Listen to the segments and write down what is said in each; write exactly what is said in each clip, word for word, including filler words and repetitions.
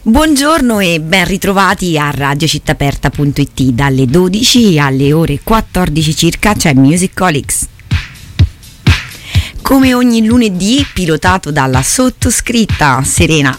Buongiorno e ben ritrovati a radio città aperta punto it. Dalle dodici alle ore quattordici circa c'è Musicolics. Come ogni lunedì, pilotato dalla sottoscritta Serena.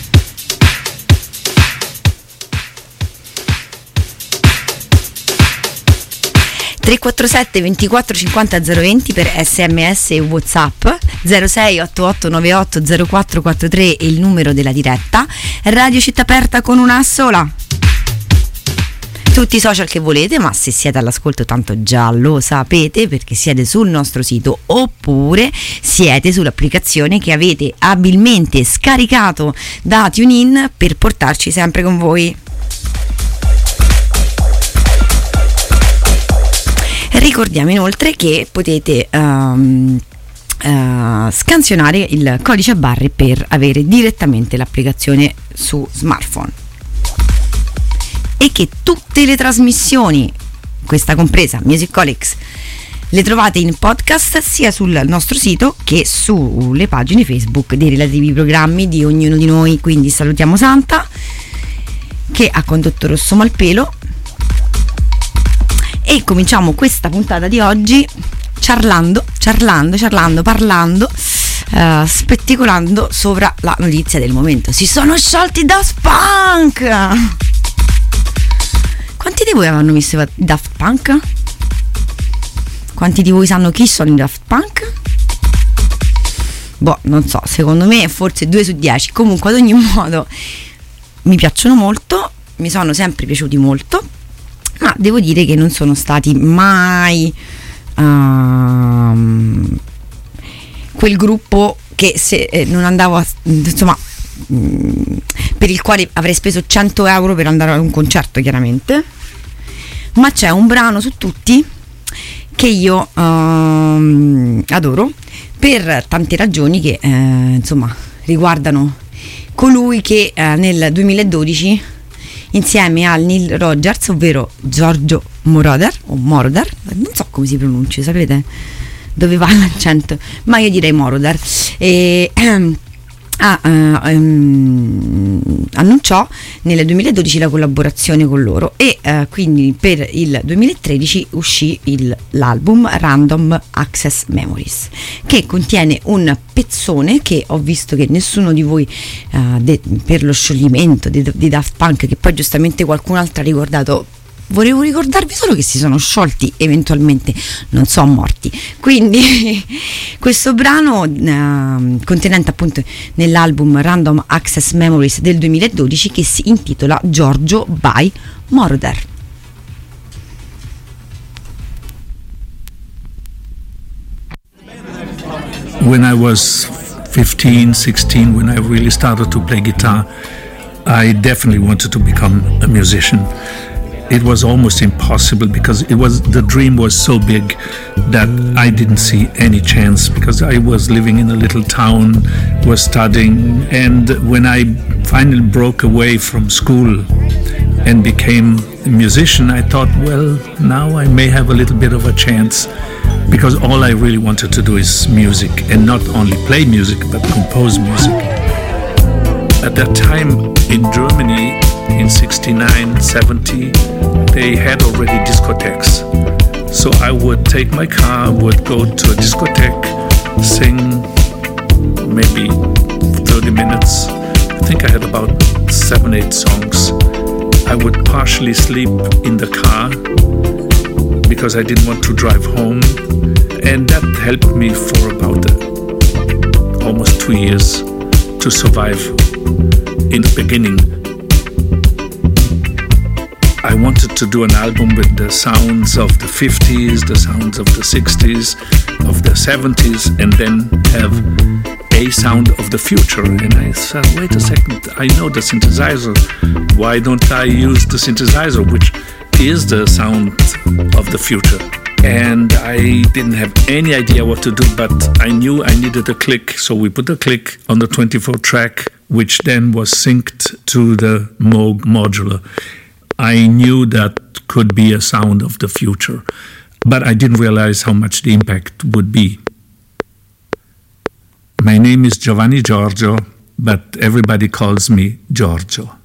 tre quattro sette ventiquattro cinquanta zero venti per sms e whatsapp, zero sei otto otto nove otto zero quattro quattro tre è il numero della diretta. Radio città aperta con una sola. Tutti i social che volete, ma se siete all'ascolto tanto già lo sapete perché siete sul nostro sito oppure siete sull'applicazione che avete abilmente scaricato da TuneIn per portarci sempre con voi. Ricordiamo inoltre che potete um, uh, scansionare il codice a barre per avere direttamente l'applicazione su smartphone e che tutte le trasmissioni, questa compresa Musicolics, le trovate in podcast sia sul nostro sito che sulle pagine Facebook dei relativi programmi di ognuno di noi. Quindi salutiamo Santa che ha condotto Rosso Malpelo. E cominciamo questa puntata di oggi ciarlando, ciarlando, ciarlando, parlando, uh, spettacolando sopra la notizia del momento. Si sono sciolti i Daft Punk! Quanti di voi avranno visto i Daft Punk? Quanti di voi sanno chi sono i Daft Punk? Boh, non so, secondo me forse due su dieci. Comunque ad ogni modo mi piacciono molto, mi sono sempre piaciuti molto. Ma devo dire che non sono stati mai uh, quel gruppo che se eh, non andavo a, insomma mh, per il quale avrei speso cento euro per andare a un concerto, chiaramente. Ma c'è un brano su tutti che io uh, adoro per tante ragioni che eh, insomma riguardano colui che eh, nel duemiladodici insieme al Neil Rogers, ovvero Giorgio Moroder o Moroder, non so come si pronuncia, sapete dove va l'accento, ma io direi Moroder, e ehm, ah, ehm, annunciò nel duemiladodici la collaborazione con loro e eh, quindi per il duemilatredici uscì il, l'album Random Access Memories, che contiene un pezzone che ho visto che nessuno di voi uh, de, per lo scioglimento di, di Daft Punk, che poi giustamente qualcun altro ha ricordato. Volevo ricordarvi solo che si sono sciolti, eventualmente non sono morti. Quindi questo brano uh, contenente appunto nell'album Random Access Memories del duemiladodici, che si intitola Giorgio by Moroder. When I was fifteen, sixteen, when I really started to play guitar, I definitely wanted to become a musician. It was almost impossible because it was the dream was so big that I didn't see any chance, because I was living in a little town, was studying, and when I finally broke away from school and became a musician, I thought, well, now I may have a little bit of a chance, because all I really wanted to do is music, and not only play music but compose music. At that time in Germany, in sixty-nine, seventy, they had already discotheques. So I would take my car, would go to a discotheque, sing maybe thirty minutes. I think I had about seven, eight songs. I would partially sleep in the car because I didn't want to drive home. And that helped me for about uh, almost two years to survive in the beginning. I wanted to do an album with the sounds of the fifties, the sounds of the sixties, of the seventies, and then have a sound of the future. And I said, wait a second, I know the synthesizer. Why don't I use the synthesizer, which is the sound of the future? And I didn't have any idea what to do, but I knew I needed a click. So we put a click on the twenty-four track, which then was synced to the Moog modular. I knew that could be a sound of the future, but I didn't realize how much the impact would be. My name is Giovanni Giorgio. but everybody calls me Giorgio.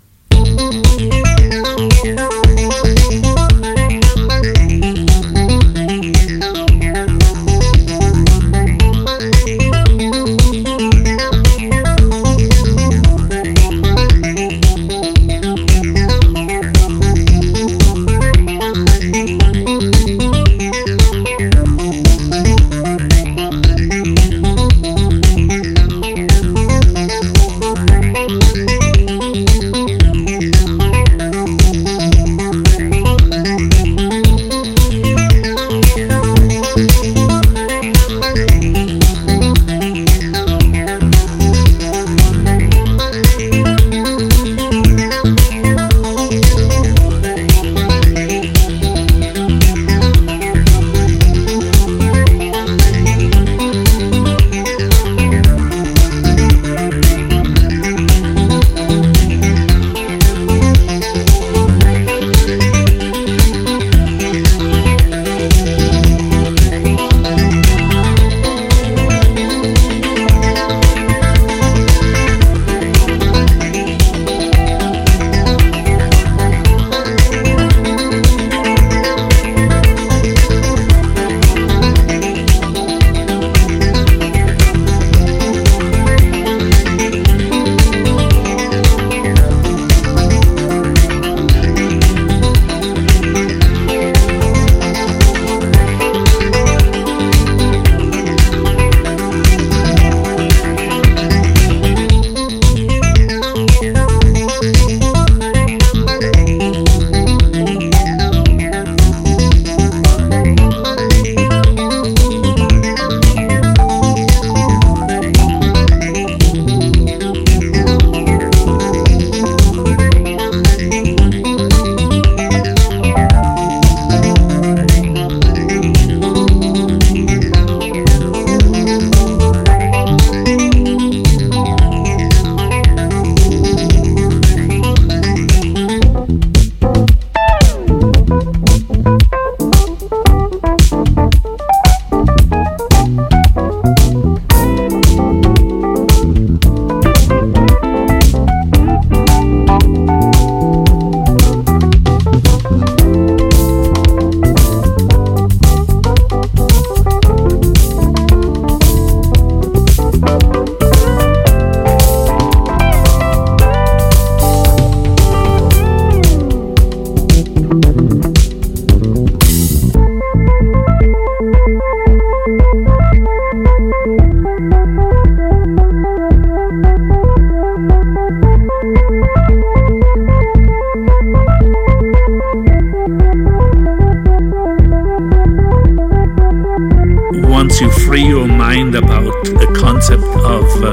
Once you free your mind about the concept of uh,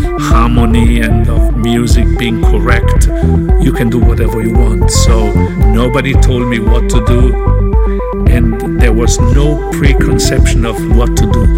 harmony and of music being correct, you can do whatever you want. So nobody told me what to do, and there was no preconception of what to do.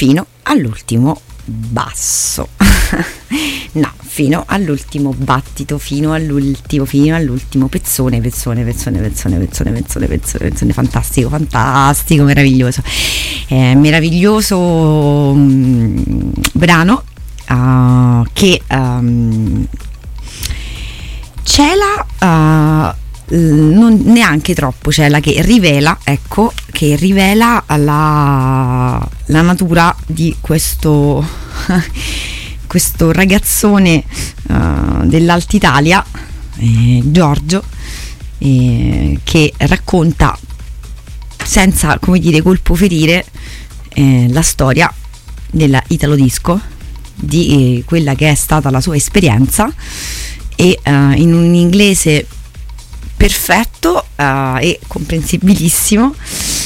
fino all'ultimo basso. No, fino all'ultimo battito, fino all'ultimo, fino all'ultimo pezzone, pezzone, pezzone, pezzone, pezzone, pezzone, pezzone, pezzone, fantastico, fantastico, meraviglioso. Eh, meraviglioso um, brano uh, che um, cela uh, non neanche troppo, cela che rivela, ecco, che rivela la, la natura di questo questo ragazzone uh, dell'Alta Italia, eh, Giorgio, eh, che racconta senza, come dire, colpo ferire eh, la storia della Italo Disco, di eh, quella che è stata la sua esperienza, e uh, in un inglese perfetto uh, e comprensibilissimo.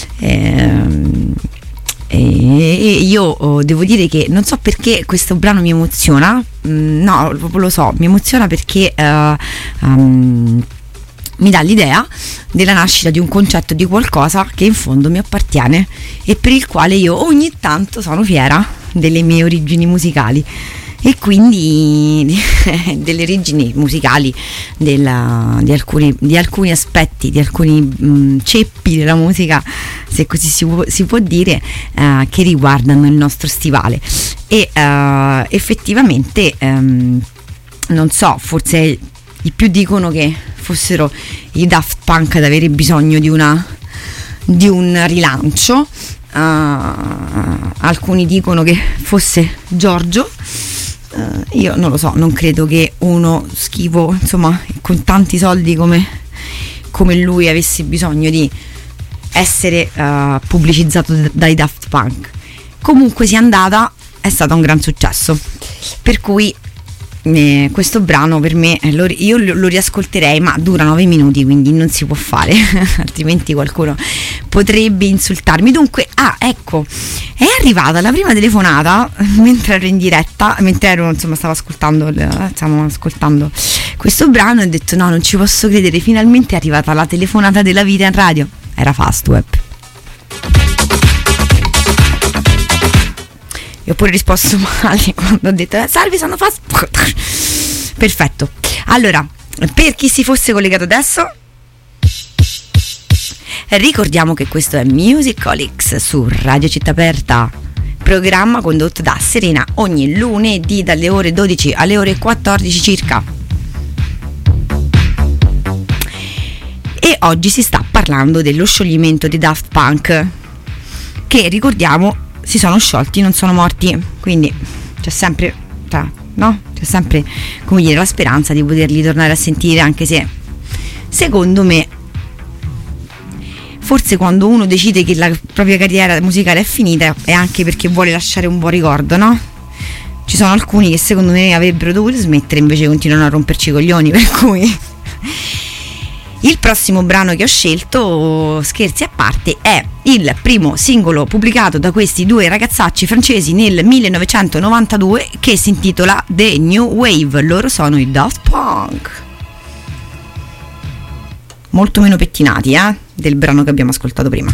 ehm E io oh, devo dire che non so perché questo brano mi emoziona, mm, no, proprio lo so, mi emoziona perché uh, um, mi dà l'idea della nascita di un concetto, di qualcosa che in fondo mi appartiene e per il quale io ogni tanto sono fiera delle mie origini musicali, e quindi delle origini musicali della, di, alcuni, di alcuni aspetti, di alcuni mh, ceppi della musica, se così si può, si può dire, uh, che riguardano il nostro stivale. E uh, effettivamente um, non so, forse i più dicono che fossero i Daft Punk ad avere bisogno di una di un rilancio, uh, alcuni dicono che fosse Giorgio. Uh, io non lo so, non credo che uno schifo, insomma, con tanti soldi come, come lui avesse bisogno di essere uh, pubblicizzato d- dai Daft Punk. Comunque sia andata, è stato un gran successo, per cui eh, questo brano per me lo, io lo, lo riascolterei, ma dura nove minuti, quindi non si può fare altrimenti qualcuno potrebbe insultarmi. Dunque, ah, ecco, è arrivata la prima telefonata mentre ero in diretta, mentre ero, insomma, stavo ascoltando stavo ascoltando questo brano, e ho detto no, non ci posso credere, finalmente è arrivata la telefonata della vita in radio. Era Fastweb. E ho pure risposto male quando ho detto eh, salve, sono Fast. Perfetto. Allora, per chi si fosse collegato adesso, ricordiamo che questo è Musicolics su Radio Città Aperta, programma condotto da Serena ogni lunedì dalle ore dodici alle ore quattordici circa. E oggi si sta parlando dello scioglimento dei Daft Punk, che, ricordiamo, si sono sciolti, non sono morti, quindi c'è sempre, no? C'è sempre, come dire, la speranza di poterli tornare a sentire, anche se secondo me forse quando uno decide che la propria carriera musicale è finita è anche perché vuole lasciare un buon ricordo, no? Ci sono alcuni che secondo me avrebbero dovuto smettere, invece continuano a romperci i coglioni, per cui il prossimo brano che ho scelto, scherzi a parte, è il primo singolo pubblicato da questi due ragazzacci francesi nel millenovecentonovantadue, che si intitola The New Wave. Loro sono i Daft Punk, molto meno pettinati eh, del brano che abbiamo ascoltato prima.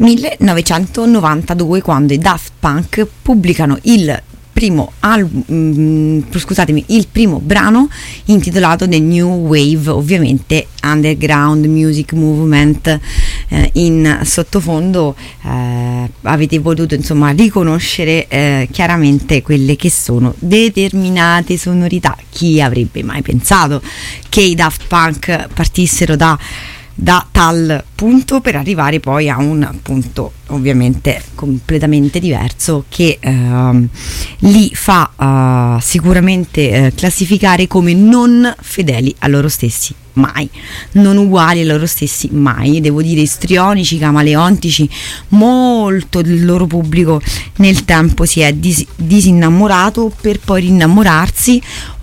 millenovecentonovantadue, quando i Daft Punk pubblicano il primo album, scusatemi, il primo brano intitolato The New Wave, ovviamente Underground Music Movement. Eh, in sottofondo eh, avete potuto insomma riconoscere eh, chiaramente quelle che sono determinate sonorità. Chi avrebbe mai pensato che i Daft Punk partissero da da tal punto per arrivare poi a un punto ovviamente completamente diverso, che uh, li fa uh, sicuramente uh, classificare come non fedeli a loro stessi, mai, non uguali a loro stessi, mai, devo dire istrionici, camaleontici. Molto del loro pubblico nel tempo si è dis- disinnamorato per poi rinnamorarsi,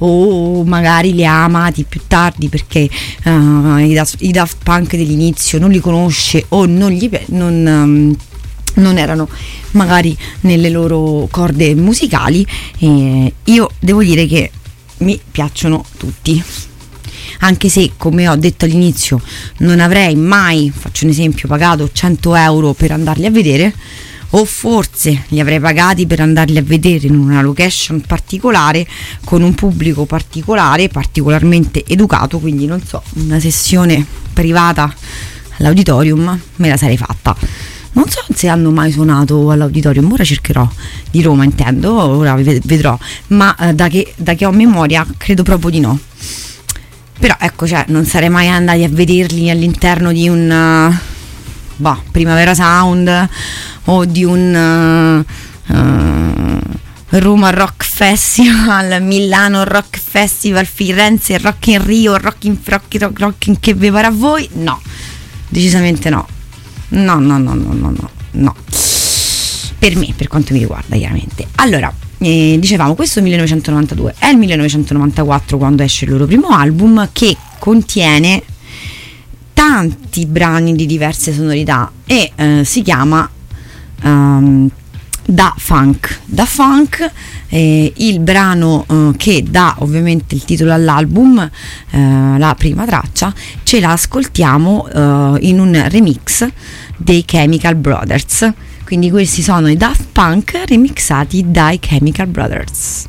o magari li ha amati più tardi perché uh, i, da- i Daft Punk dell'inizio non li conosce o non gli pe- non, um, non erano magari nelle loro corde musicali. E io devo dire che mi piacciono tutti, anche se, come ho detto all'inizio, non avrei mai, faccio un esempio, pagato cento euro per andarli a vedere, o forse li avrei pagati per andarli a vedere in una location particolare, con un pubblico particolare, particolarmente educato, quindi non so, una sessione privata all'auditorium me la sarei fatta. Non so se hanno mai suonato all'auditorium, ora cercherò, di Roma intendo, ora vedrò, ma eh, da, che, da che ho memoria credo proprio di no. Però ecco, cioè, non sarei mai andati a vederli all'interno di un uh, boh, Primavera Sound o di un uh, uh, Roma Rock Festival, Milano Rock Festival, Firenze Rock in Rio, Rock in, rock, rock, rock in che vi pare a voi. No, decisamente no. No, no, no, no, no, no, no. Per me, per quanto mi riguarda, chiaramente. Allora, eh, dicevamo, questo è il millenovecentonovantadue, è il millenovecentonovantaquattro quando esce il loro primo album, che contiene tanti brani di diverse sonorità e eh, si chiama um, Da Funk. Da Funk, eh, il brano eh, che dà ovviamente il titolo all'album, eh, la prima traccia, ce la ascoltiamo eh, in un remix dei Chemical Brothers. Quindi questi sono i Daft Punk remixati dai Chemical Brothers.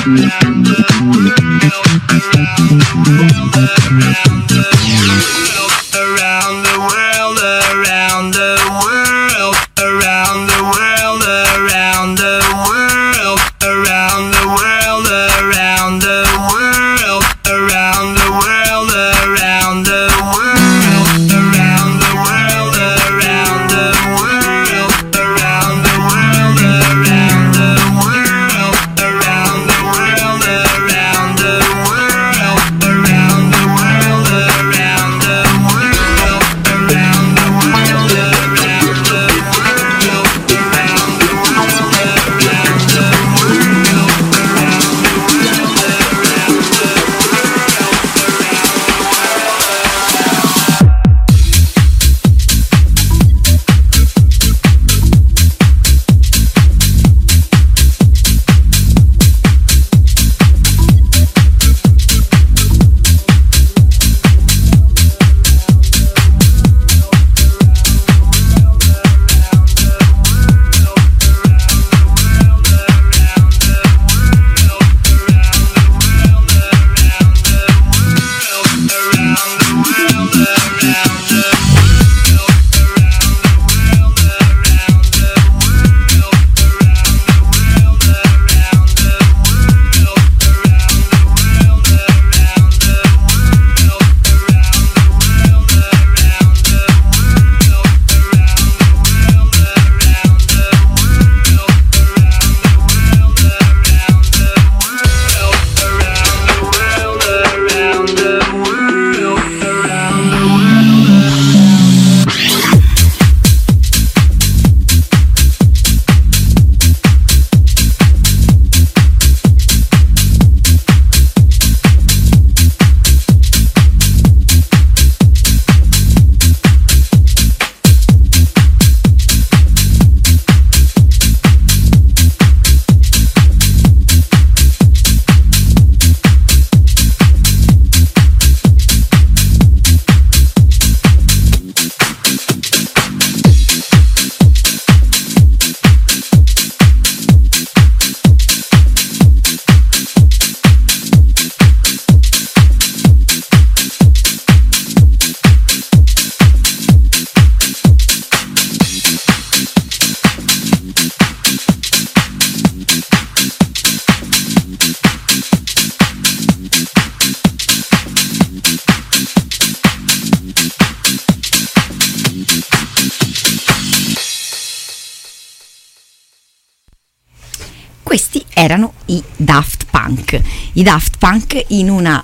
Questi erano i Daft Punk, i Daft Punk in una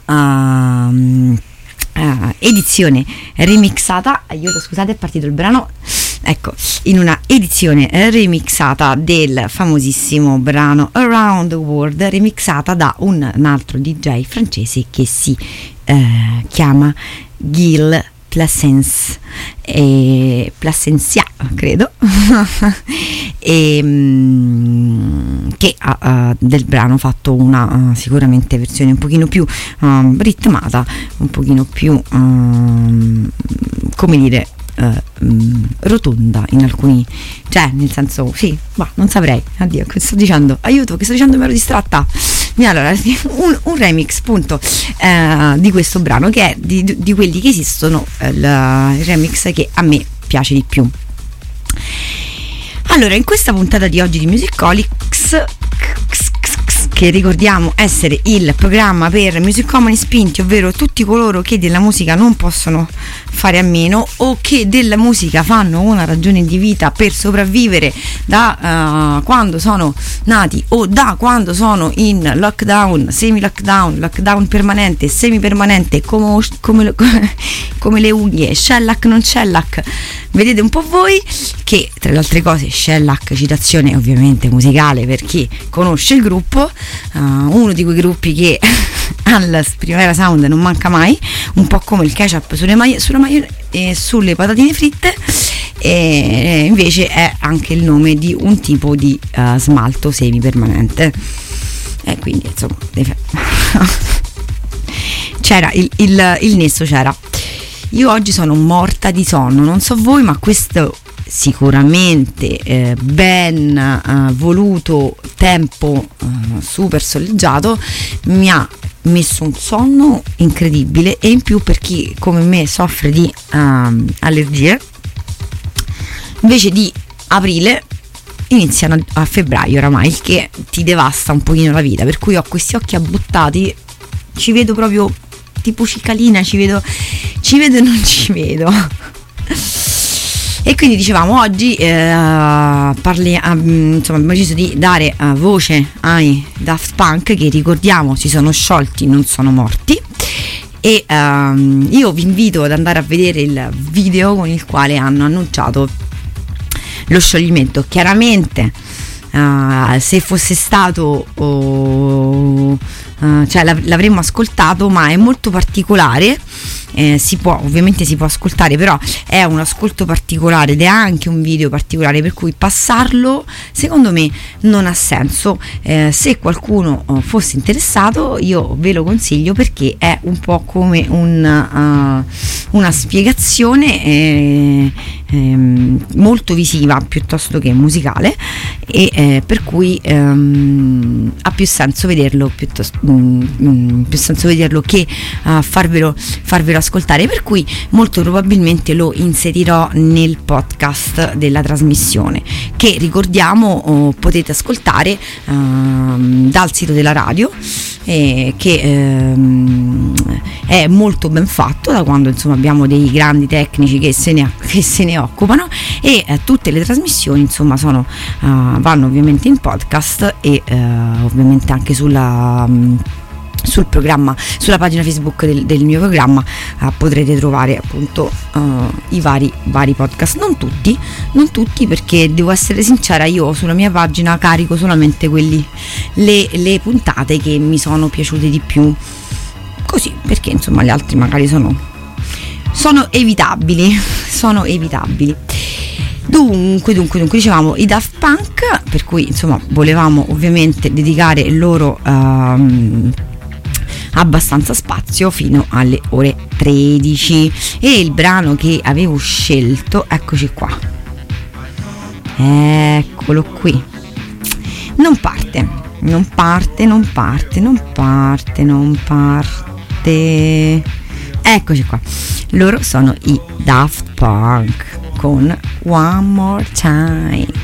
uh, uh, edizione remixata, aiuto scusate è partito il brano, ecco, in una edizione remixata del famosissimo brano Around the World, remixata da un, un altro D J francese che si uh, chiama Gil Placens, e Placensia credo e, um, che ha uh, del brano fatto una uh, sicuramente versione un pochino più um, ritmata, un pochino più um, come dire Uh, um, rotonda in alcuni, cioè nel senso sì, ma non saprei, addio che sto dicendo, aiuto che sto dicendo, mi ero distratta. Allora un, un remix appunto uh, di questo brano che è di, di quelli che esistono, uh, il remix che a me piace di più. Allora, in questa puntata di oggi di Musicolics, che ricordiamo essere il programma per musicomani spinti, ovvero tutti coloro che della musica non possono fare a meno o che della musica fanno una ragione di vita per sopravvivere da uh, quando sono nati o da quando sono in lockdown, semi lockdown, lockdown permanente, semi permanente, come, come, come le unghie, shellac non shellac, vedete un po' voi, che tra le altre cose shellac, citazione ovviamente musicale per chi conosce il gruppo, uh, uno di quei gruppi che al Primavera Sound non manca mai, un po' come il ketchup sulle, ma- sulla ma- e sulle patatine fritte, e invece è anche il nome di un tipo di uh, smalto semipermanente, e quindi insomma c'era il, il, il nesso c'era. Io oggi sono morta di sonno, non so voi, ma questo sicuramente eh, ben eh, voluto tempo eh, super soleggiato mi ha messo un sonno incredibile, e in più per chi come me soffre di uh, allergie, invece di aprile iniziano a febbraio oramai, il che ti devasta un pochino la vita, per cui ho questi occhi abbuttati, ci vedo proprio tipo cicalina, ci vedo ci vedo e non ci vedo. E quindi dicevamo oggi eh, parli, um, insomma abbiamo deciso di dare uh, voce ai Daft Punk, che ricordiamo si sono sciolti, non sono morti, e um, io vi invito ad andare a vedere il video con il quale hanno annunciato lo scioglimento. Chiaramente uh, se fosse stato oh, uh, cioè l'av- l'avremmo ascoltato, ma è molto particolare. Eh, si può, ovviamente si può ascoltare, però è un ascolto particolare ed è anche un video particolare, per cui passarlo secondo me non ha senso. Eh, se qualcuno uh, fosse interessato, io ve lo consiglio, perché è un po' come un, uh, una spiegazione eh, eh, molto visiva piuttosto che musicale, e eh, per cui um, ha più senso vederlo piuttosto um, um, più senso vederlo che uh, farvelo farvelo ascoltare, per cui molto probabilmente lo inserirò nel podcast della trasmissione, che ricordiamo oh, potete ascoltare uh, dal sito della radio, eh, che ehm, è molto ben fatto, da quando insomma abbiamo dei grandi tecnici che se ne, che se ne occupano, e eh, tutte le trasmissioni insomma sono uh, vanno ovviamente in podcast, e uh, ovviamente anche sulla um, sul programma, sulla pagina Facebook del, del mio programma uh, potrete trovare appunto uh, i vari vari podcast. Non tutti, non tutti, perché devo essere sincera, io sulla mia pagina carico solamente quelli le, le puntate che mi sono piaciute di più, così, perché insomma gli altri magari sono sono evitabili, sono evitabili. Dunque, dunque, dunque, dicevamo i Daft Punk, per cui insomma volevamo ovviamente dedicare il loro uh, abbastanza spazio fino alle ore tredici, e il brano che avevo scelto, eccoci qua, eccolo qui, non parte, non parte, non parte, non parte, non parte, eccoci qua, loro sono i Daft Punk con One More Time.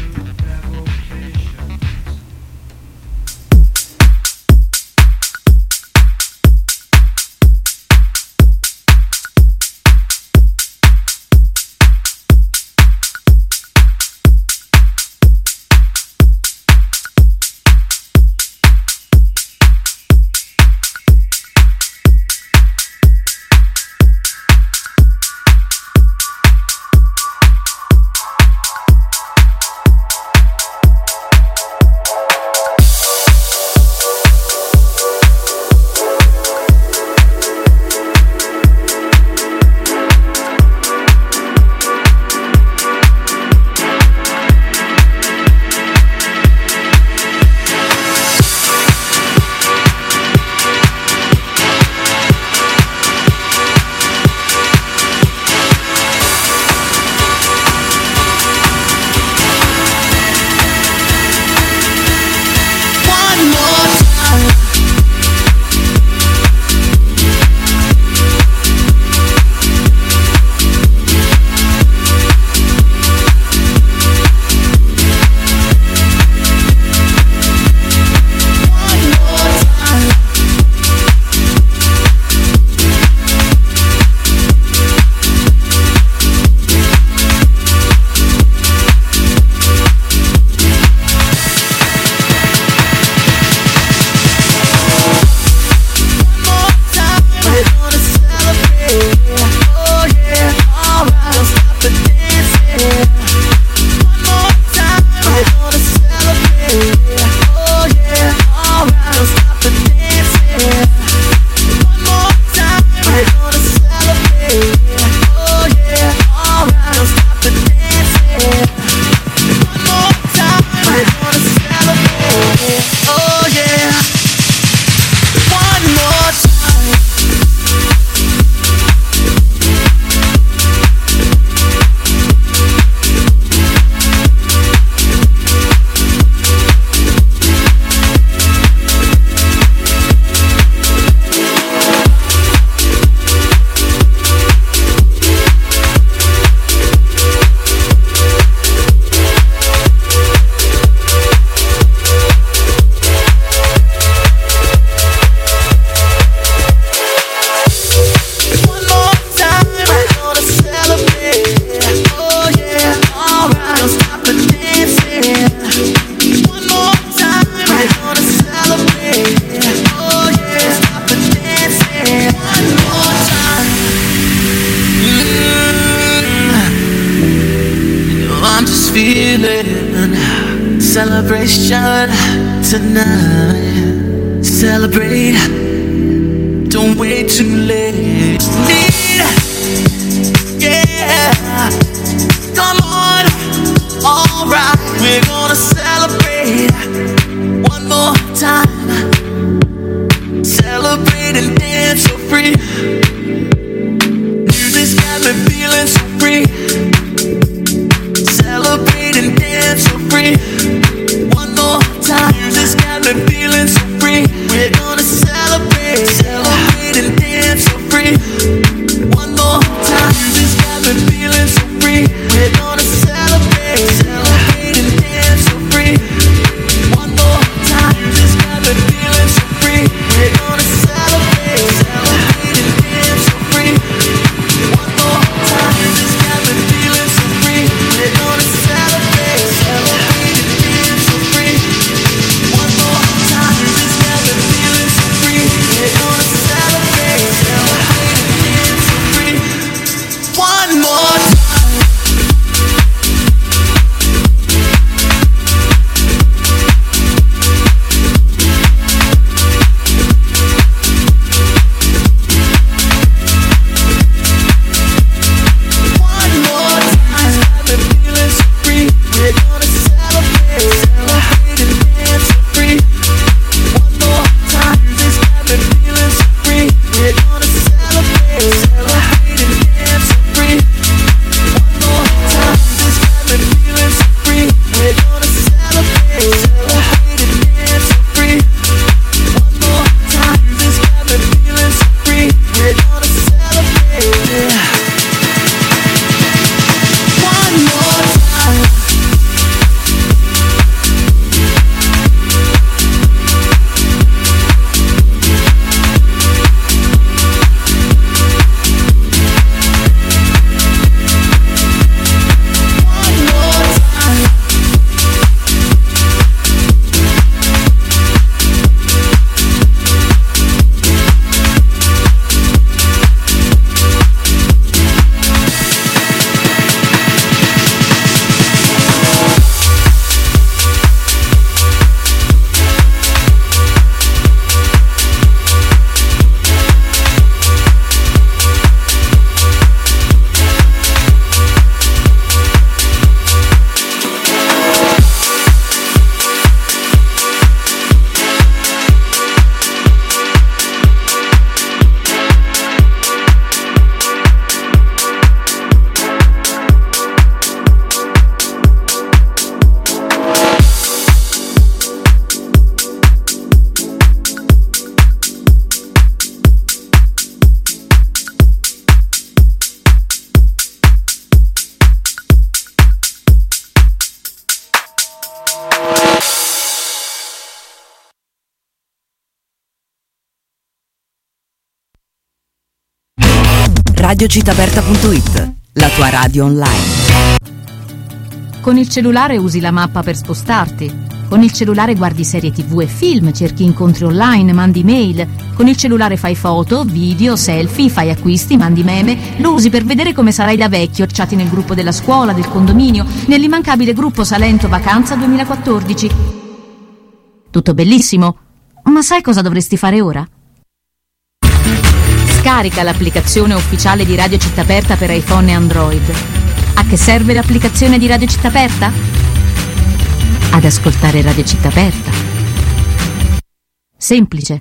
celebration tonight. Celebrate, don't wait too late. Need, yeah, come on, alright. We're gonna celebrate one more time. Celebrate and dance so free. Music's got me feeling so free. Celebrate and dance so free. One more time. Music's got me feeling so free. We're gonna celebrate, celebrate and dance so free. One more time. Music's got me feeling so free. We're gonna celebrate, celebrate and dance so free. One more time. Music's got me feeling so free. We're gonna celebrate, celebrate and dance so free. One more time. Music's got me feeling so free. We're gonna celebrate, celebrate and dance so free. One more time. Music's got me feeling so free. We're gonna celebrate, celebrate and dance so free. One more time. radio città aperta punto it, la tua radio online. Con il cellulare usi la mappa per spostarti. Con il cellulare guardi serie tv e film, cerchi incontri online, mandi mail. Con il cellulare fai foto, video, selfie, fai acquisti, mandi meme. Lo usi per vedere come sarai da vecchio, chatti nel gruppo della scuola, del condominio, nell'immancabile gruppo Salento Vacanza duemilaquattordici. Tutto bellissimo, ma sai cosa dovresti fare ora? Scarica l'applicazione ufficiale di Radio Città Aperta per iPhone e Android. A che serve l'applicazione di Radio Città Aperta? Ad ascoltare Radio Città Aperta. Semplice.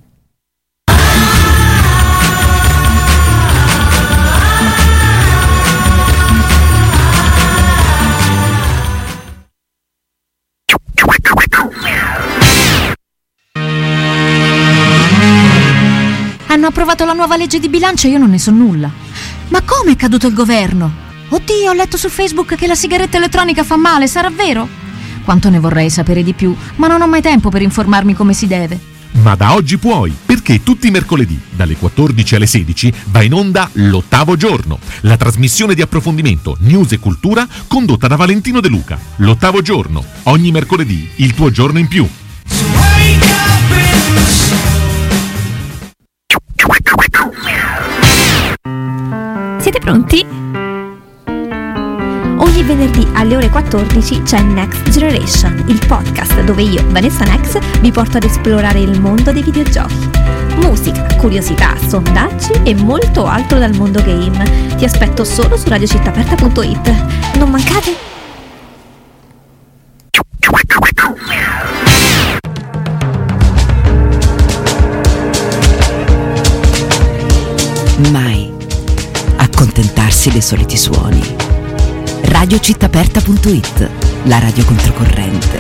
Hanno approvato la nuova legge di bilancio e io non ne so nulla. Ma come è caduto il governo? Oddio, ho letto su Facebook che la sigaretta elettronica fa male, sarà vero? Quanto ne vorrei sapere di più, ma non ho mai tempo per informarmi come si deve. Ma da oggi puoi, perché tutti i mercoledì, dalle quattordici alle sedici, va in onda L'Ottavo Giorno, la trasmissione di approfondimento, news e cultura condotta da Valentino De Luca. L'Ottavo Giorno, ogni mercoledì, il tuo giorno in più. Siete pronti? Ogni venerdì venerdì alle ore quattordici c'è Next Generation, il podcast dove io, Vanessa Nex, vi porto ad esplorare il mondo dei videogiochi. Musica, curiosità, sondaggi e molto altro dal mondo game. Ti aspetto solo su radio città aperta punto it. Non mancate! Mai accontentarsi dei soliti suoni. radio città aperta punto it, la radio controcorrente.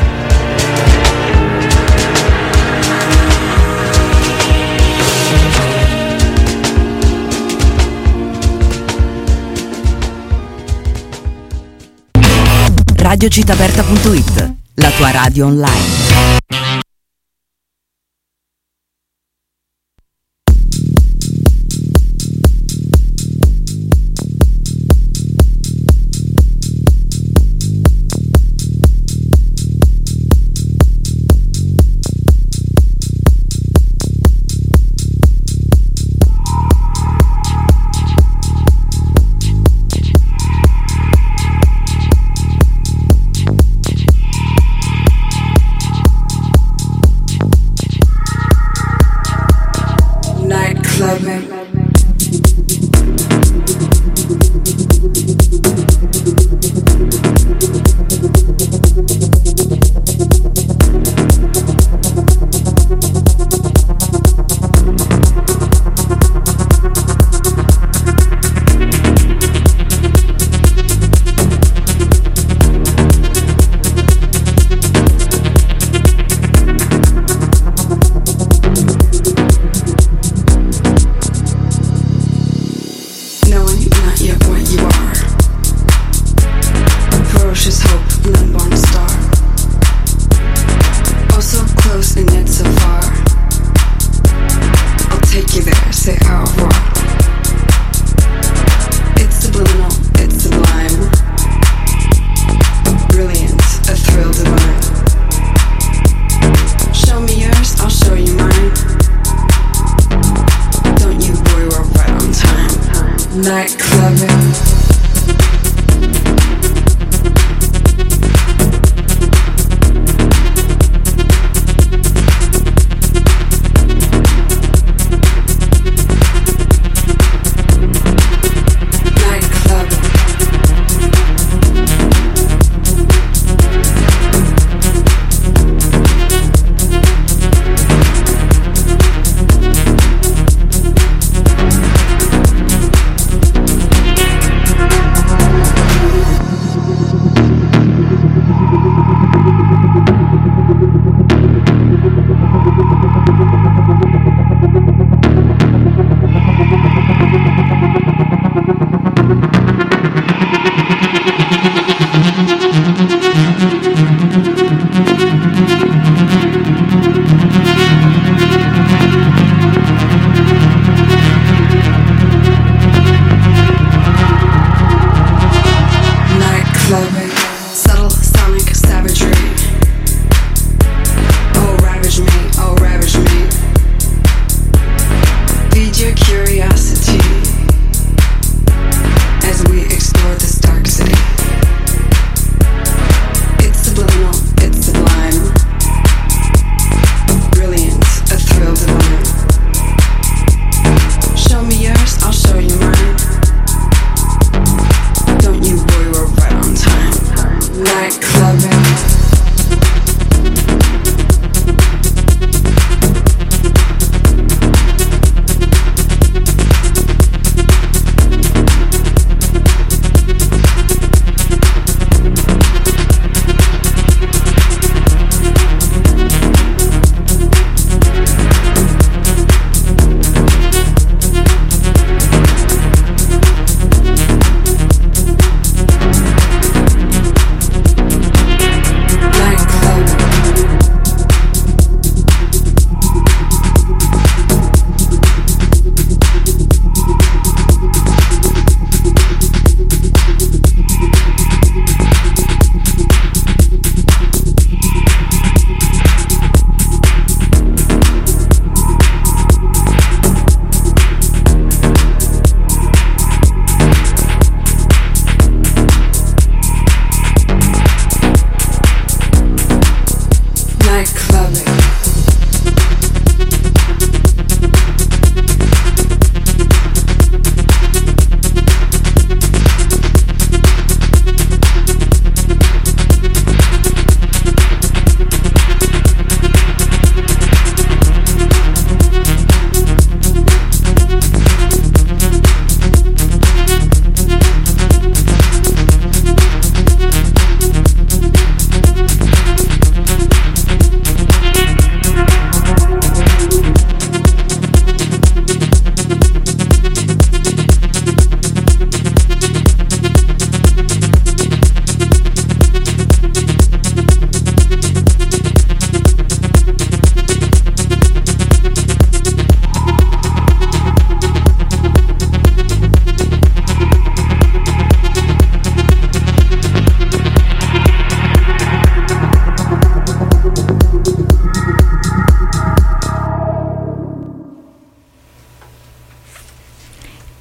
radio città aperta punto it, la tua radio online.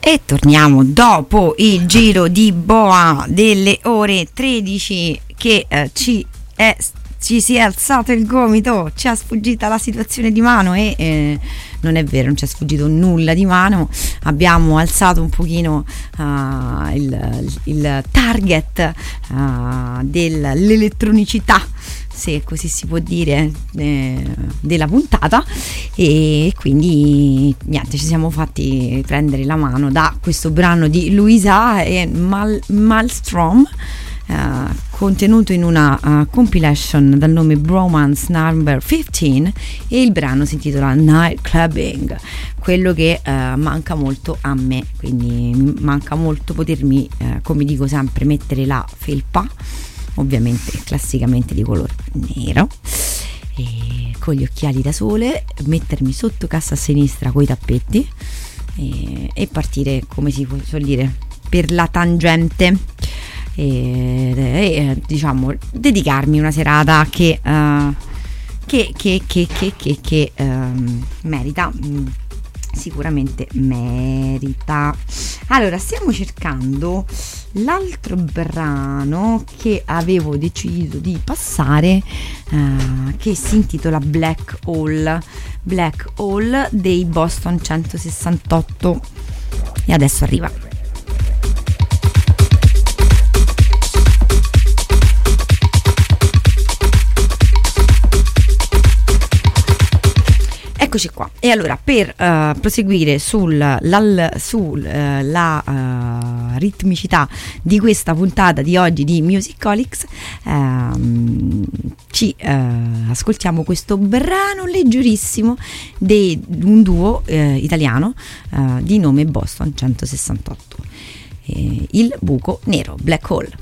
E torniamo dopo il giro di boa delle ore tredici che eh, ci, è, ci si è alzato il gomito, ci è sfuggita la situazione di mano e eh, non è vero, non ci è sfuggito nulla di mano, abbiamo alzato un pochino uh, il, il target uh, dell'elettronicità, se così si può dire, eh, della puntata, e quindi niente, ci siamo fatti prendere la mano da questo brano di Louisa e Mal- Maelstrom, eh, contenuto in una uh, compilation dal nome Bromance Number quindici, e il brano si intitola Night Clubbing, quello che uh, manca molto a me, quindi mi manca molto potermi, uh, come dico sempre, mettere la felpa, ovviamente classicamente di colore nero, e con gli occhiali da sole, mettermi sotto cassa a sinistra coi tappetti e, e partire, come si può dire, per la tangente e, e diciamo dedicarmi una serata che uh, che che che che che, che um, merita um, sicuramente merita. Allora, stiamo cercando l'altro brano che avevo deciso di passare, uh, che si intitola Black Hole, Black Hole dei Boston centosessantotto, e adesso arriva. Eccoci qua. E allora, per uh, proseguire sul, lal, sul uh, la uh, ritmicità di questa puntata di oggi di Musicolics, uh, ci uh, ascoltiamo questo brano leggerissimo di un duo uh, italiano uh, di nome Boston centosessantotto, eh, il buco nero, Black Hole.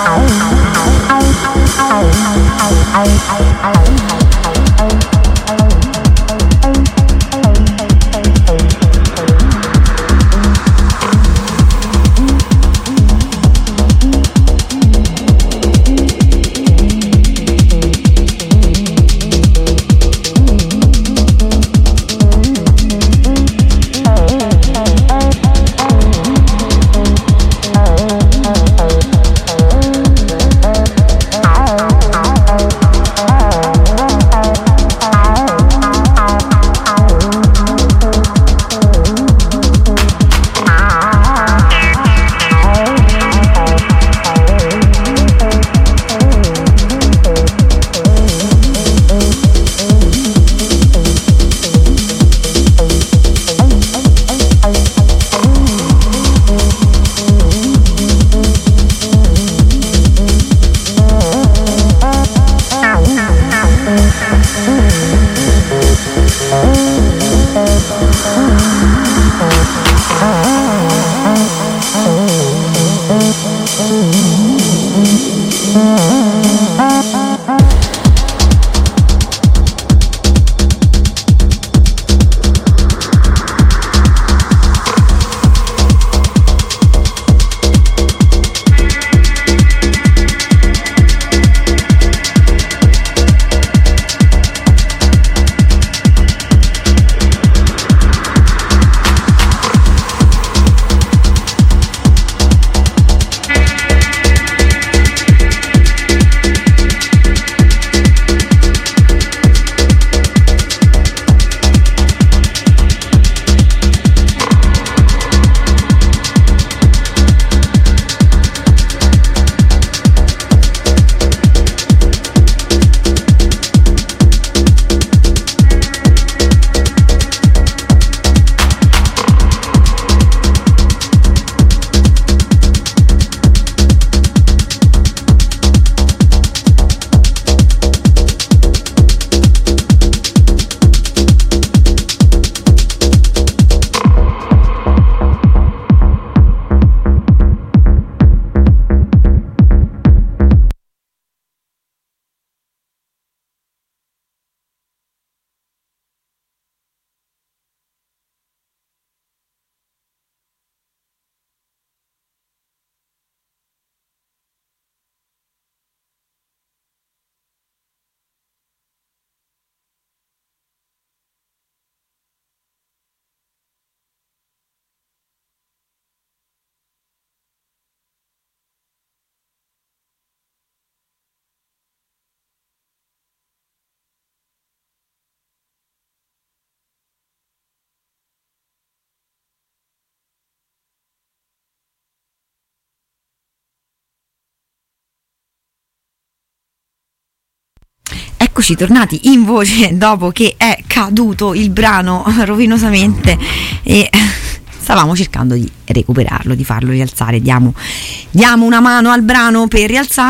Eccoci tornati in voce dopo che è caduto il brano rovinosamente e stavamo cercando di recuperarlo, di farlo rialzare. Diamo, diamo una mano al brano per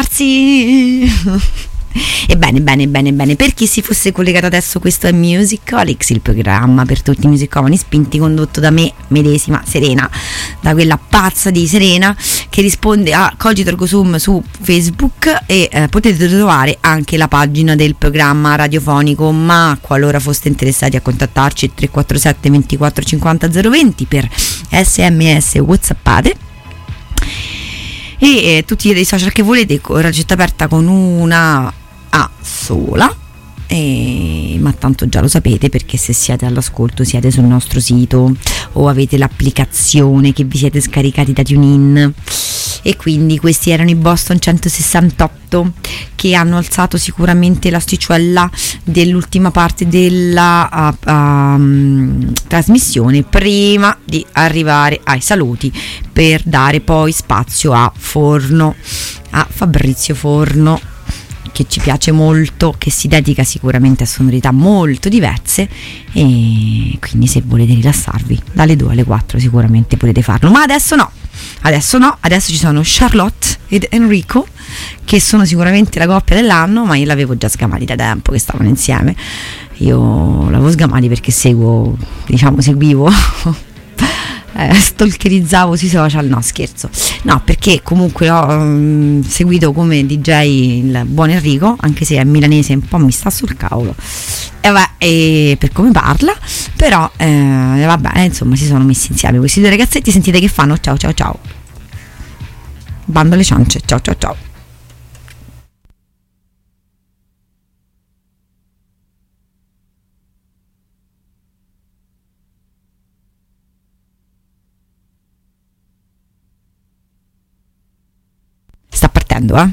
rialzarsi. E bene, bene, bene, bene. Per chi si fosse collegato adesso, questo è Musicolics, il programma per tutti i musicomani spinti, condotto da me medesima, Serena, da quella pazza di Serena, che risponde a Cogito Ergo Sum su Facebook, e eh, potete trovare anche la pagina del programma radiofonico. Ma qualora foste interessati a contattarci, tre quattro sette ventiquattro cinquanta zero venti per sms whatsappate, e eh, tutti i social che volete, racetta aperta con una A sola, e, ma tanto già lo sapete, perché se siete all'ascolto siete sul nostro sito o avete l'applicazione che vi siete scaricati da TuneIn. E quindi questi erano i Boston centosessantotto, che hanno alzato sicuramente l'asticella dell'ultima parte della uh, um, trasmissione, prima di arrivare ai saluti, per dare poi spazio a Forno, a Fabrizio Forno, che ci piace molto, che si dedica sicuramente a sonorità molto diverse, e quindi se volete rilassarvi dalle due alle quattro sicuramente potete farlo. Ma adesso no, adesso no, adesso ci sono Charlotte ed Enrico, che sono sicuramente la coppia dell'anno, ma io l'avevo già sgamati da tempo che stavano insieme. Io l'avevo sgamati perché seguo, diciamo seguivo eh, stalkerizzavo sui social, no scherzo, no, perché comunque ho um, seguito come D J il buon Enrico, anche se è milanese, un po' mi sta sul cavolo e va, e per come parla, però eh, vabbè, insomma si sono messi insieme questi due ragazzetti, sentite che fanno, ciao ciao ciao, bando alle ciance, ciao ciao ciao. Sta partendo, eh?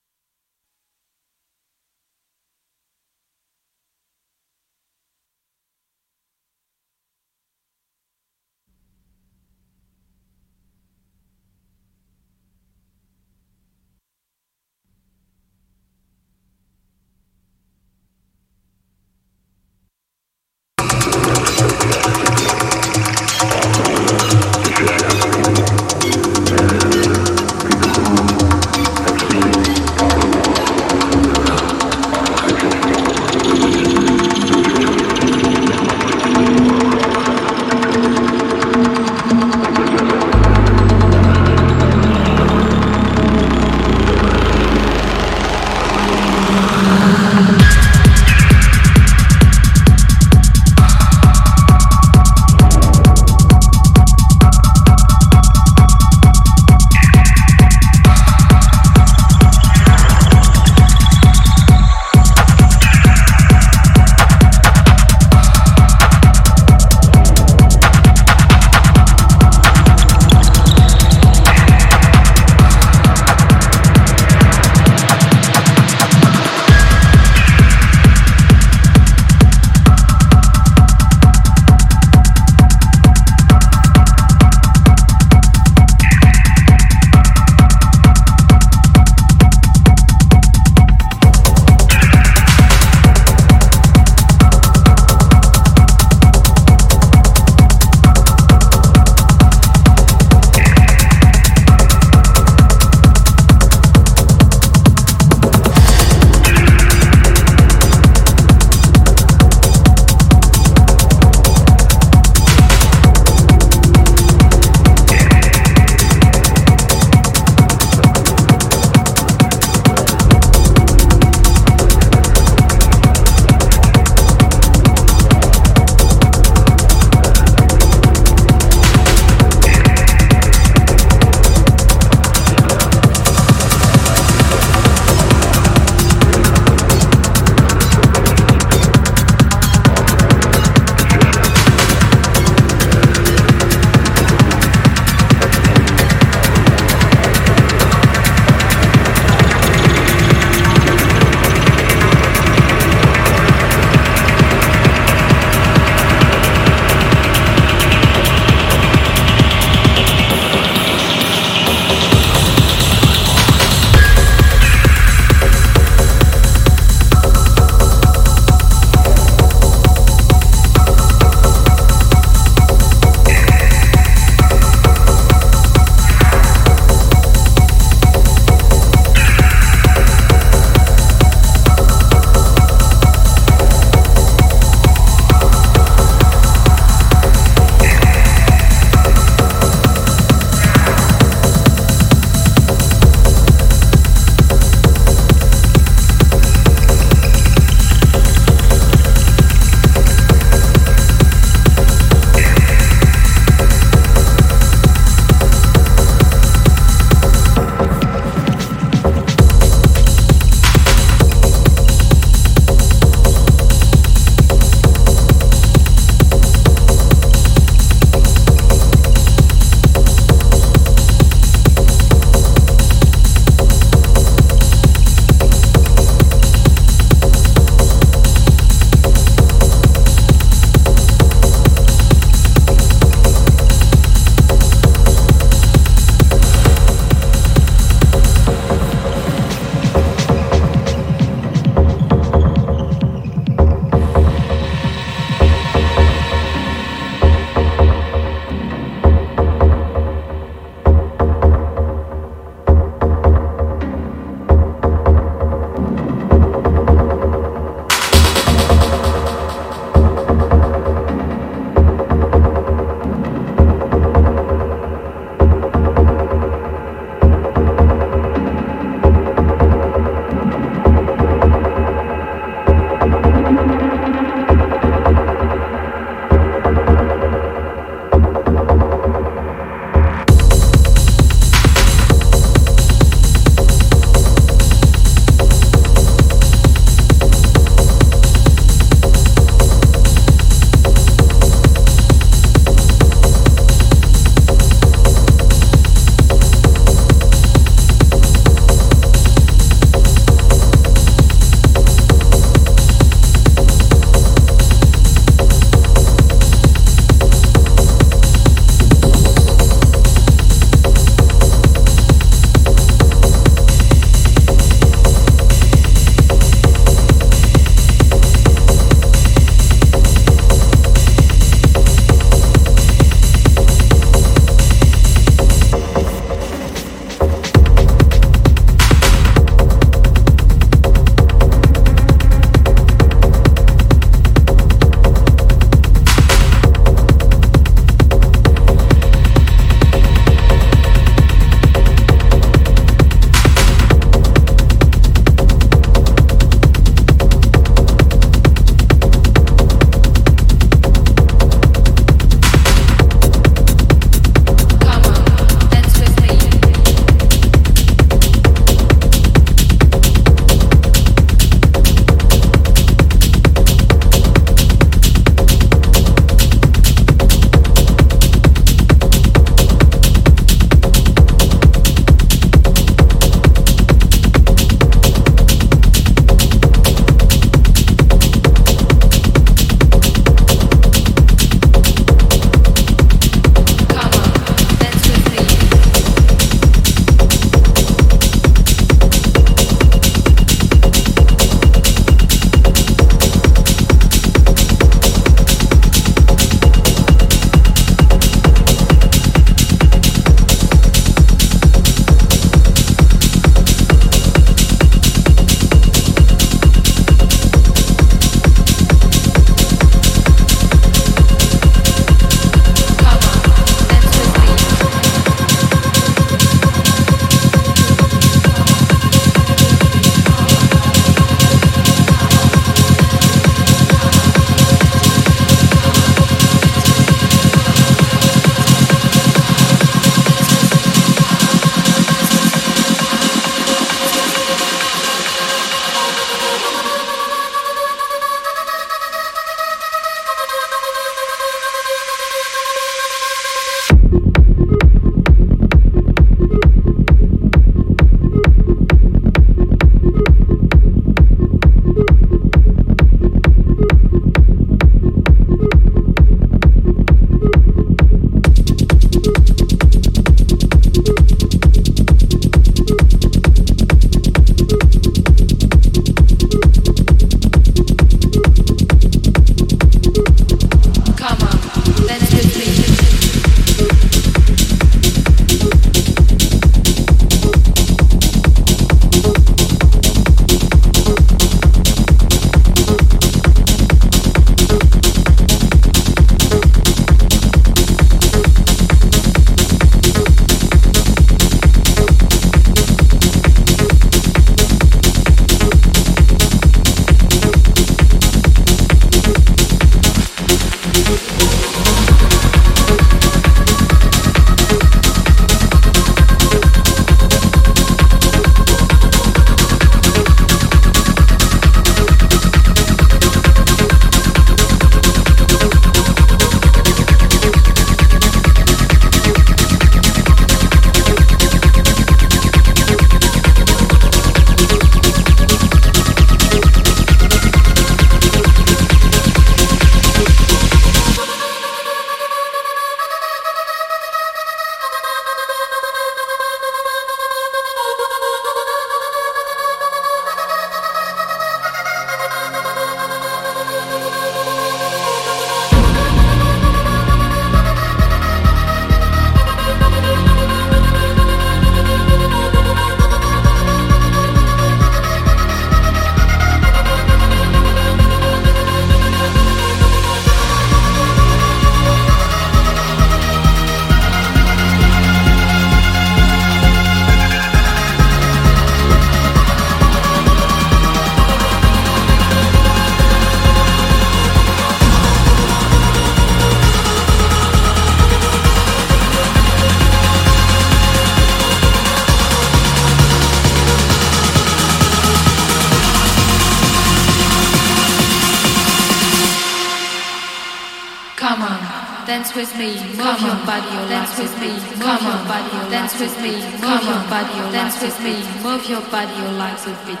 dance with me, move your body, dance with me, move your body, dance with me, move your body, dance with me, move your body, your legs a bit.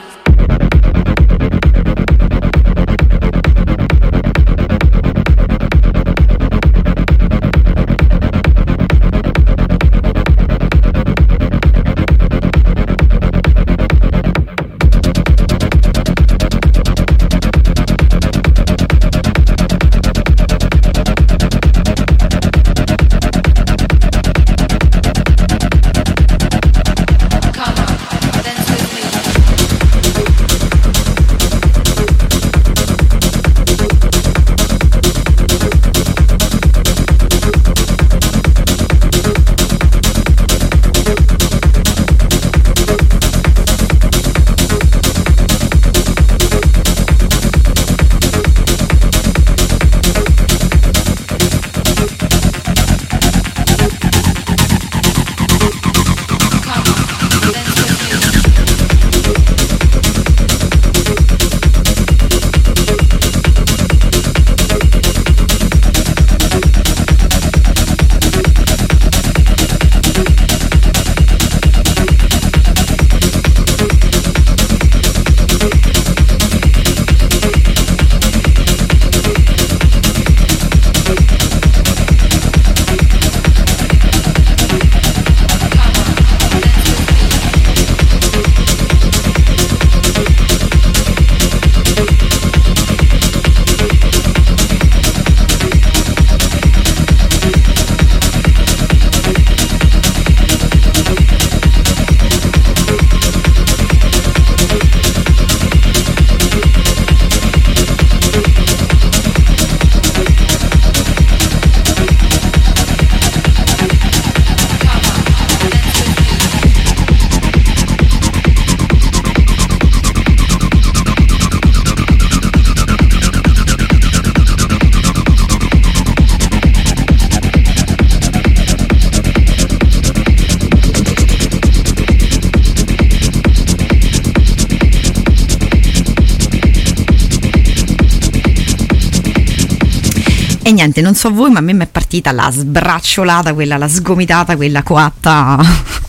E niente, non so voi, ma a me mi è partita la sbracciolata, quella, la sgomitata, quella coatta,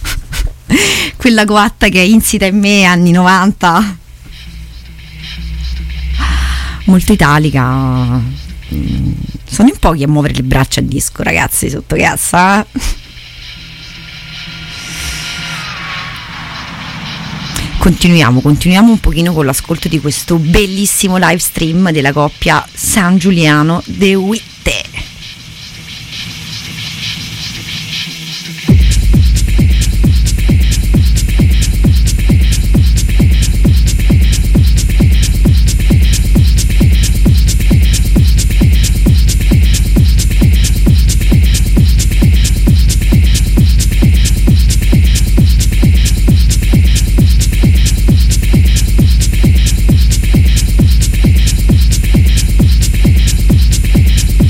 quella coatta che è insita in me anni novanta, molto italica. Sono in pochi a muovere le braccia a disco, ragazzi, sotto cassa. Continuiamo, continuiamo un pochino con l'ascolto di questo bellissimo live stream della coppia San Giuliano De Witte. We'll be right back.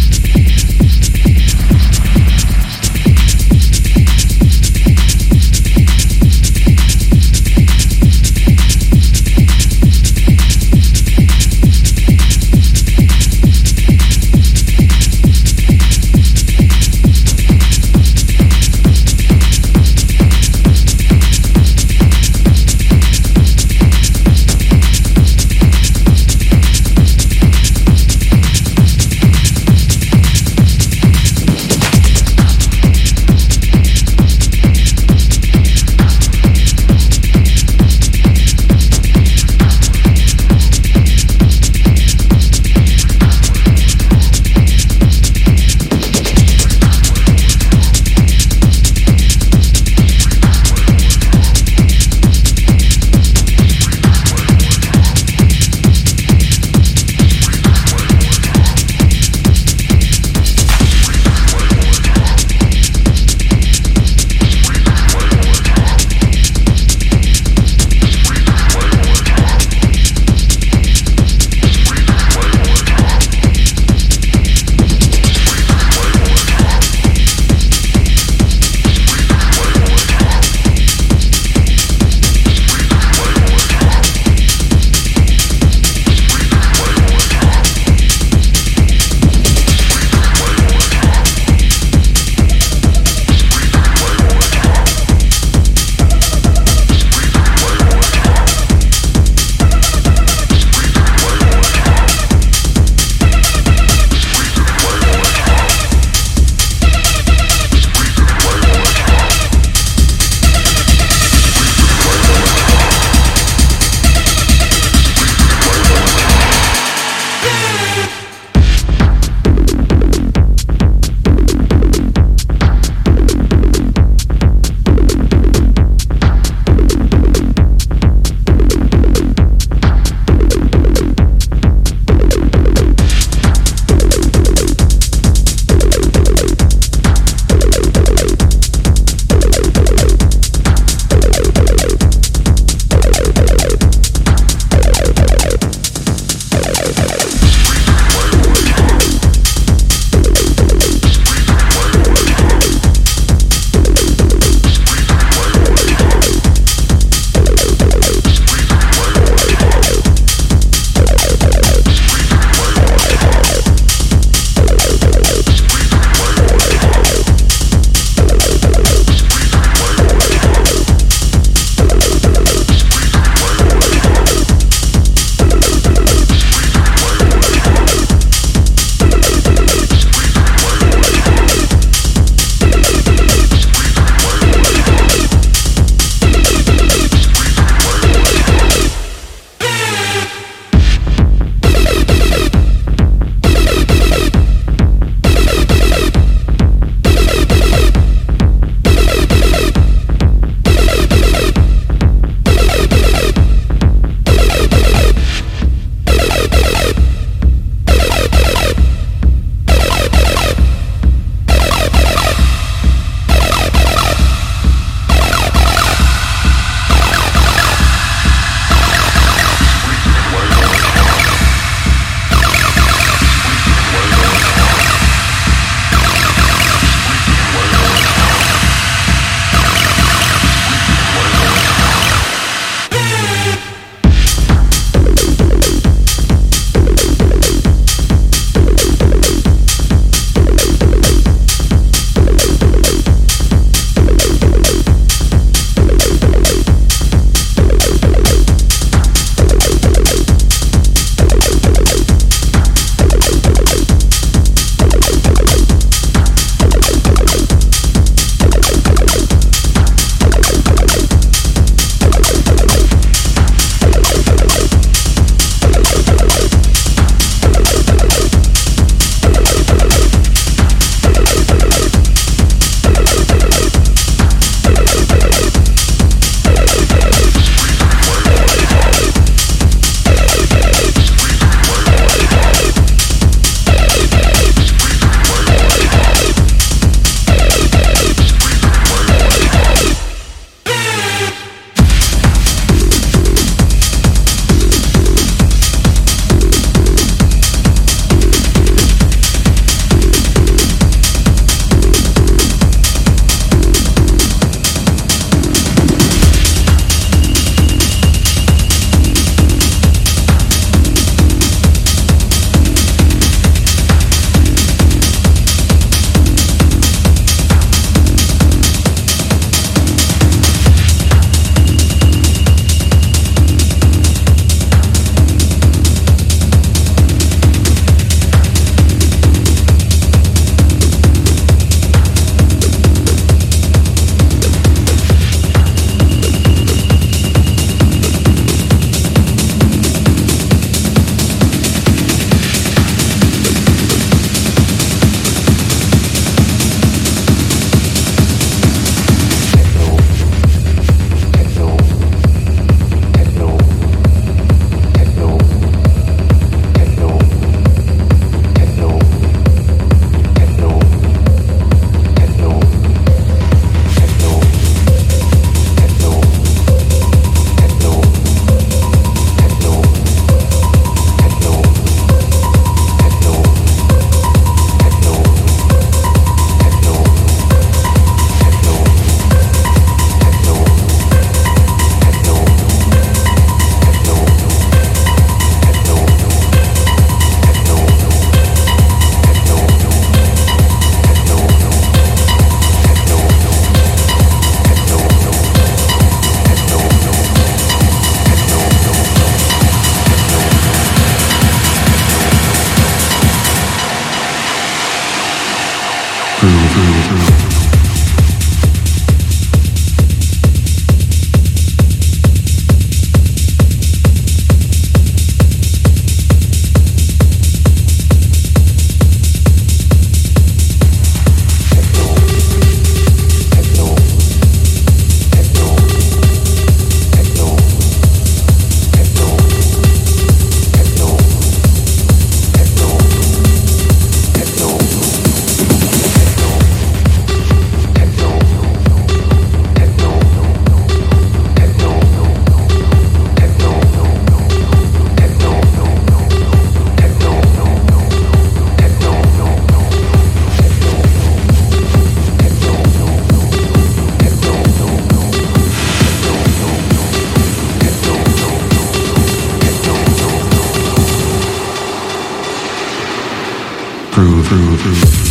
Groove, groove, groove.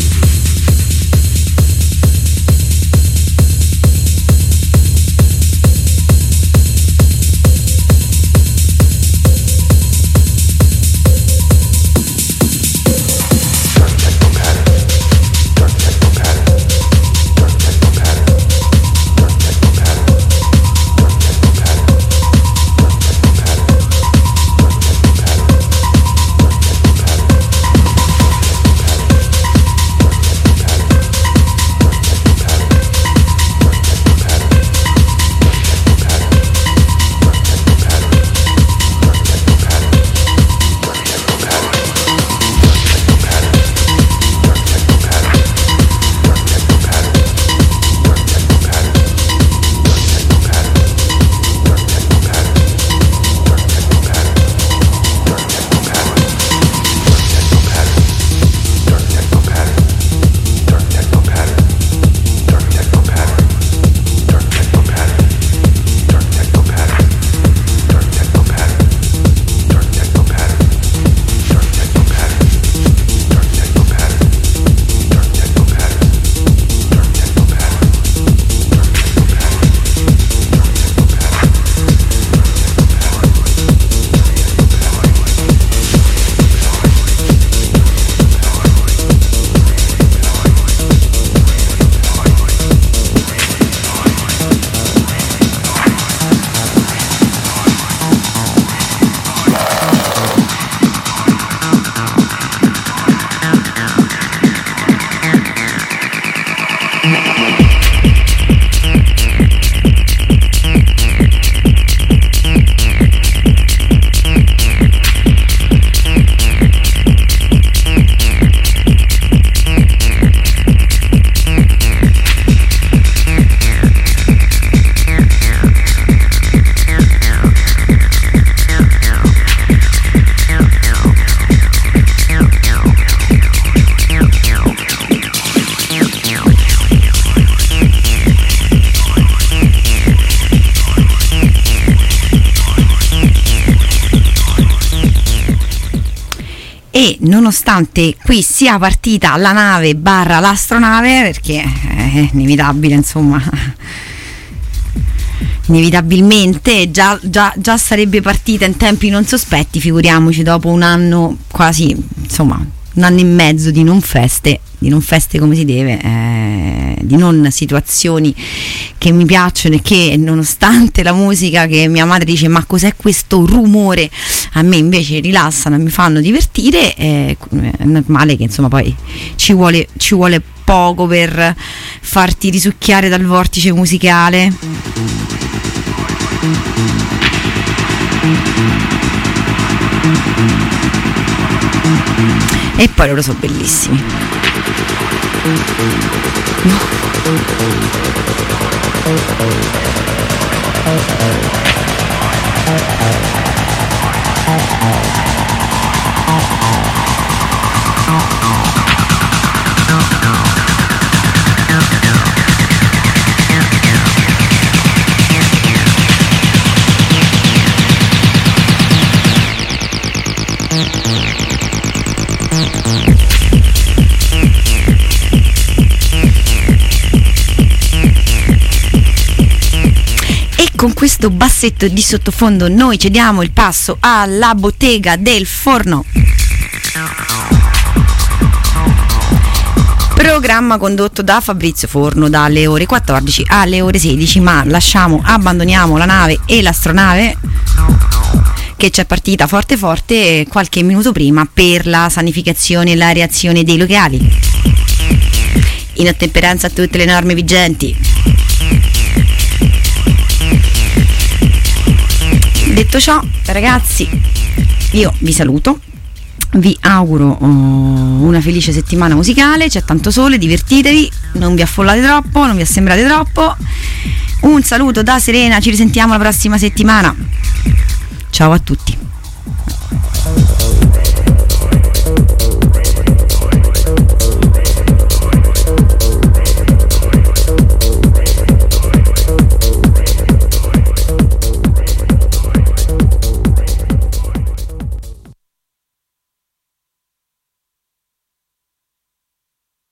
E nonostante qui sia partita la nave barra l'astronave, perché è inevitabile, insomma, inevitabilmente già, già, già sarebbe partita in tempi non sospetti, figuriamoci dopo un anno quasi, insomma, un anno e mezzo di non feste, di non feste come si deve, eh, di non situazioni che mi piacciono e che, nonostante la musica che mia madre dice ma cos'è questo rumore, a me invece rilassano e mi fanno divertire, eh, è normale che insomma poi ci vuole, ci vuole poco per farti risucchiare dal vortice musicale. E poi loro sono bellissimi. Con questo bassetto di sottofondo noi cediamo il passo alla bottega del forno. Programma condotto da Fabrizio Forno dalle ore quattordici alle ore sedici, ma lasciamo, abbandoniamo la nave e l'astronave che ci è partita forte forte qualche minuto prima per la sanificazione e la reazione dei locali. In ottemperanza a tutte le norme vigenti. Detto ciò, ragazzi, io vi saluto, vi auguro uh, una felice settimana musicale, c'è tanto sole, divertitevi, non vi affollate troppo, non vi assembrate troppo. Un saluto da Serena, ci risentiamo la prossima settimana. Ciao a tutti.